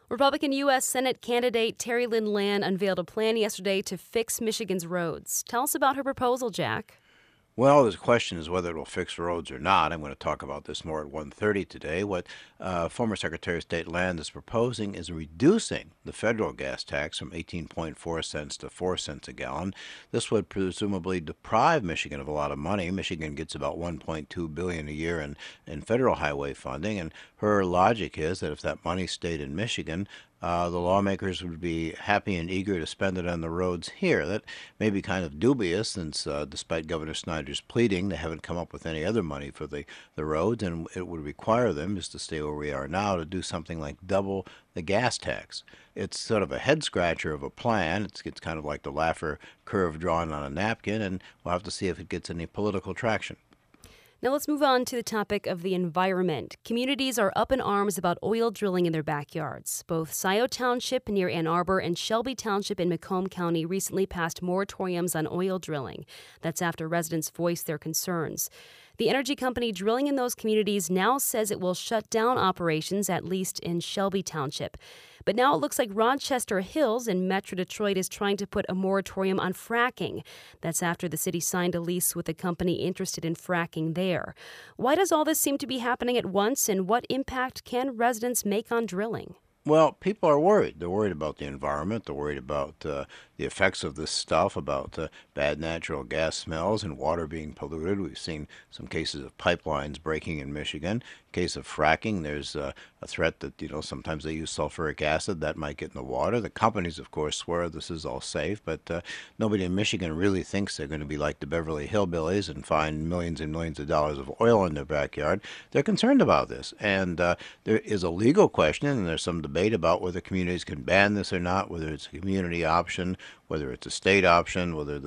Republican U.S. Senate candidate Terry Lynn Land unveiled a plan yesterday to fix Michigan's roads. Tell us about her proposal, Jack. Well, the question is whether it will fix roads or not. I'm going to talk about this more at 1:30 today. What former Secretary of State Land is proposing is reducing the federal gas tax from 18.4 cents to 4 cents a gallon. This would presumably deprive Michigan of a lot of money. Michigan gets about $1.2 billion a year in federal highway funding, and her logic is that if that money stayed in Michigan, the lawmakers would be happy and eager to spend it on the roads here. That may be kind of dubious since, despite Governor Snyder's pleading, they haven't come up with any other money for the roads, and it would require them, just to stay where we are now, to do something like double the gas tax. It's sort of a head scratcher of a plan. It's kind of like the Laffer curve drawn on a napkin, and we'll have to see if it gets any political traction. Now let's move on to the topic of the environment. Communities are up in arms about oil drilling in their backyards. Both Scioto Township near Ann Arbor and Shelby Township in Macomb County recently passed moratoriums on oil drilling. That's after residents voiced their concerns. The energy company drilling in those communities now says it will shut down operations, at least in Shelby Township. But now it looks like Rochester Hills in Metro Detroit is trying to put a moratorium on fracking. That's after the city signed a lease with a company interested in fracking there. Why does all this seem to be happening at once, and what impact can residents make on drilling? Well, people are worried. They're worried about the environment. They're worried about the effects of this stuff, about bad natural gas smells and water being polluted. We've seen some cases of pipelines breaking in Michigan. In case of fracking, there's a threat that, sometimes they use sulfuric acid that might get in the water. The companies, of course, swear this is all safe, but nobody in Michigan really thinks they're going to be like the Beverly Hillbillies and find millions and millions of dollars of oil in their backyard. They're concerned about this, and there is a legal question, and there's some debate about whether communities can ban this or not, whether it's a community option, whether it's a state option, whether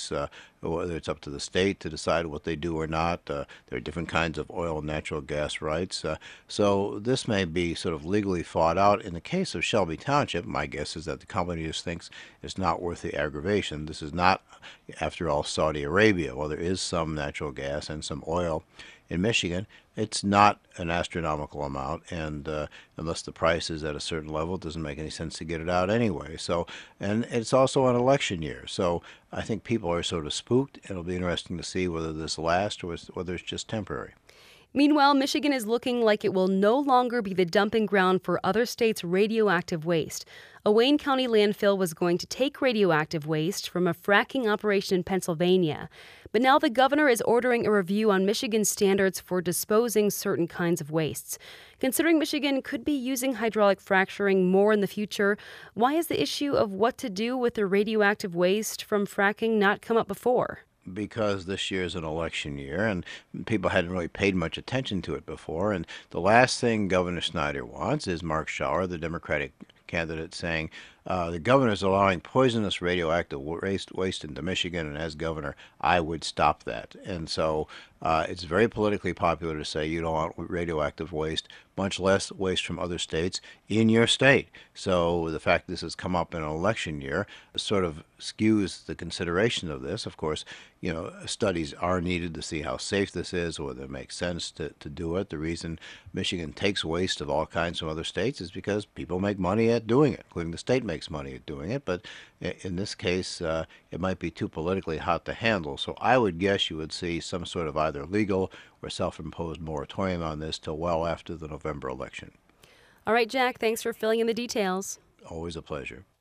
it's up to the state to decide what they do or not. There are different kinds of oil and natural gas rights. So this may be sort of legally fought out. In the case of Shelby Township, my guess is that the company just thinks it's not worth the aggravation. This is not, after all, Saudi Arabia. While there is some natural gas and some oil in Michigan, it's not an astronomical amount, and unless the price is at a certain level, it doesn't make any sense to get it out anyway. So, and it's also an election year, so I think people are sort of spooked. It'll be interesting to see whether this lasts or whether it's just temporary. Meanwhile, Michigan is looking like it will no longer be the dumping ground for other states' radioactive waste. A Wayne County landfill was going to take radioactive waste from a fracking operation in Pennsylvania. But now the governor is ordering a review on Michigan's standards for disposing certain kinds of wastes. Considering Michigan could be using hydraulic fracturing more in the future, why has the issue of what to do with the radioactive waste from fracking not come up before? Because this year is an election year and people hadn't really paid much attention to it before. And the last thing Governor Snyder wants is Mark Schauer, the Democratic candidate, saying the governor is allowing poisonous radioactive waste into Michigan, and as governor, I would stop that. And so it's very politically popular to say you don't want radioactive waste, much less waste from other states, in your state. So the fact this has come up in an election year sort of skews the consideration of this. Of course, studies are needed to see how safe this is, whether it makes sense to do it. The reason Michigan takes waste of all kinds from other states is because people make money at doing it, including the state makes money at doing it. But in this case, it might be too politically hot to handle. So I would guess you would see some sort of either legal or self-imposed moratorium on this till well after the November election. All right, Jack, thanks for filling in the details. Always a pleasure.